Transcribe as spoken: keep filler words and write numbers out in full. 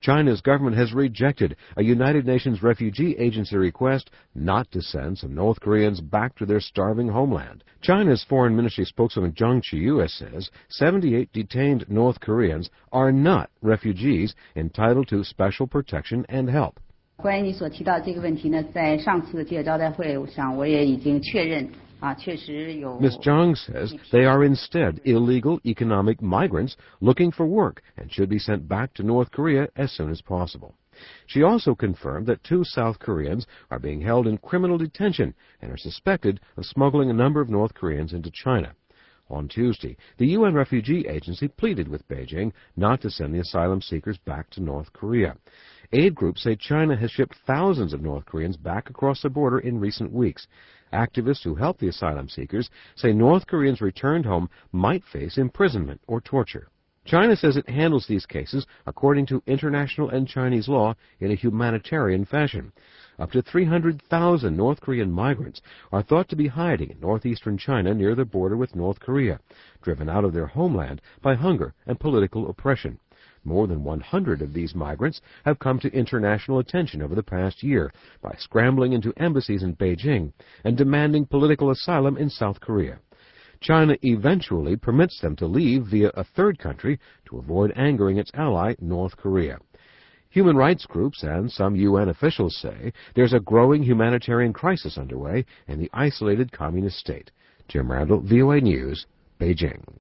China's government has rejected a United Nations Refugee Agency request not to send some North Koreans back to their starving homeland. China's Foreign Ministry spokeswoman Zhang Qiyu says seventy-eight detained North Koreans are not refugees entitled to special protection and help. 关于你所提到这个问题呢，在上次的记者招待会上，我也已经确认。 Miz Zhang says they are instead illegal economic migrants looking for work and should be sent back to North Korea as soon as possible. She also confirmed that two South Koreans are being held in criminal detention and are suspected of smuggling a number of North Koreans into China. On Tuesday, the U N Refugee Agency pleaded with Beijing not to send the asylum seekers back to North Korea. Aid groups say China has shipped thousands of North Koreans back across the border in recent weeks. Activists who help the asylum seekers say North Koreans returned home might face imprisonment or torture. China says it handles these cases according to international and Chinese law in a humanitarian fashion. Up to three hundred thousand North Korean migrants are thought to be hiding in northeastern China near the border with North Korea, driven out of their homeland by hunger and political oppression. More than one hundred of these migrants have come to international attention over the past year by scrambling into embassies in Beijing and demanding political asylum in South Korea. China eventually permits them to leave via a third country to avoid angering its ally, North Korea. Human rights groups and some U N officials say there's a growing humanitarian crisis underway in the isolated communist state. Jim Randall, V O A News, Beijing.